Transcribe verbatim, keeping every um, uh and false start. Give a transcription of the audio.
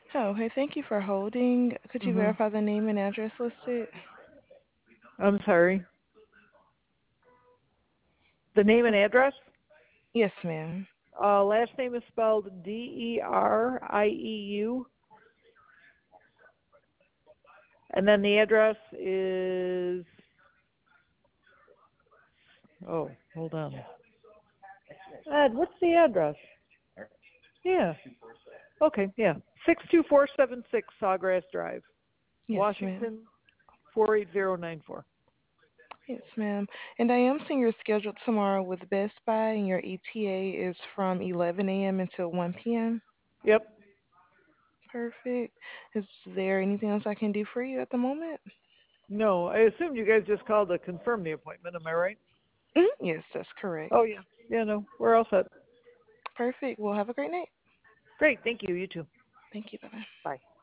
Oh, hey, thank you for holding. Could you hmm verify the name and address listed? I'm sorry. The name and address? Yes, ma'am. Uh, last name is spelled D E R I E U. And then the address is, oh, hold on. Ed, what's the address? Yeah. Okay, yeah. six two four seven six Sawgrass Drive, Yes, ma'am. Washington four eight zero nine four. Yes, ma'am. And I am seeing you're scheduled tomorrow with Best Buy, and your E T A is from eleven a m until one p m Yep. Perfect. Is there anything else I can do for you at the moment? No, I assumed you guys just called to confirm the appointment. Am I right? Mhm. Yes, that's correct. Oh, yeah. Yeah, no, we're all set. Perfect. Well, have a great night. Great. Thank you. You too. Thank you. Bye-bye. Bye.